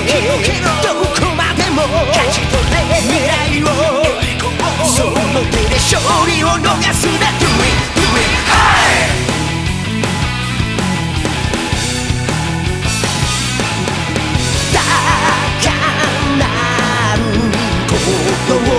どこまでも勝ち取れ未来をその手で勝利を逃すな Do it, do it, hey! 高鳴ることを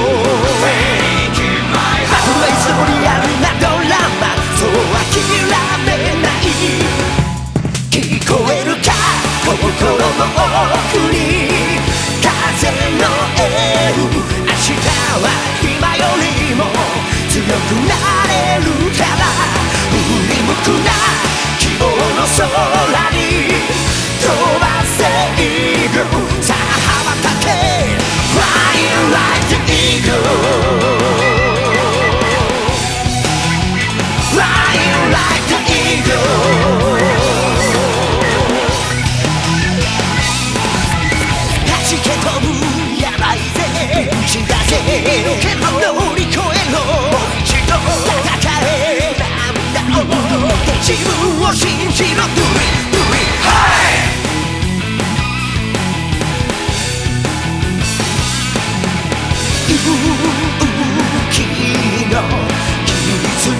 たとえいつもリアルなドラマそう諦めない聞こえるか心の奥に風のエール明日は今よりも強くなれるから振り向くな希望の空に飛ばせイーグルさあ羽ばたけ Flying like the eagle Flying like the eagle打ち出せ乗り越えろもう一度戦え涙を持って自分を信じろ Do it, do it, hey! 勇気の絆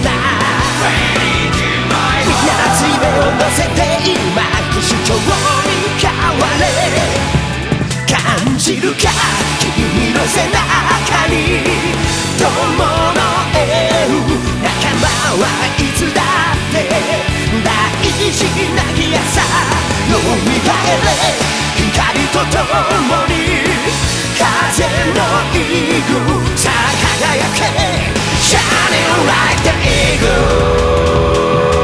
みんな熱い目を乗せて今不死鳥に変われ感じるか君の背中に友のエール仲間はいつだって大事な日朝蘇れ光と共に風のイーグルさあ輝け Shining like the eagle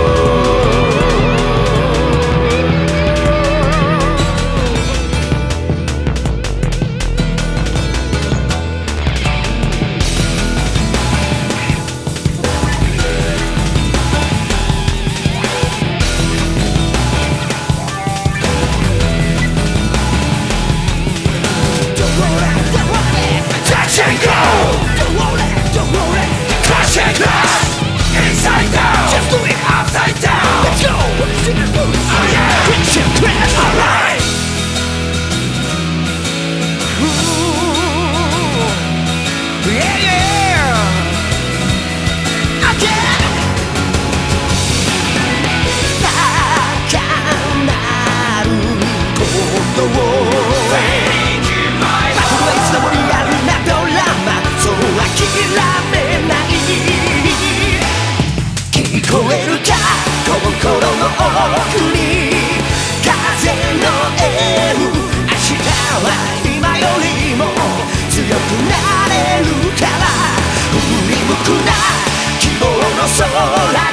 Inside down, just do it upside down. Let's go. Oh yeah, Christian crash. Alright. Yeah yeah. Again. 高鳴ることをたとえいつでもリアルなドラマそう諦めない聞こえるか心の奥に風のエール明日は今よりも強くなれるから振り向くな希望の空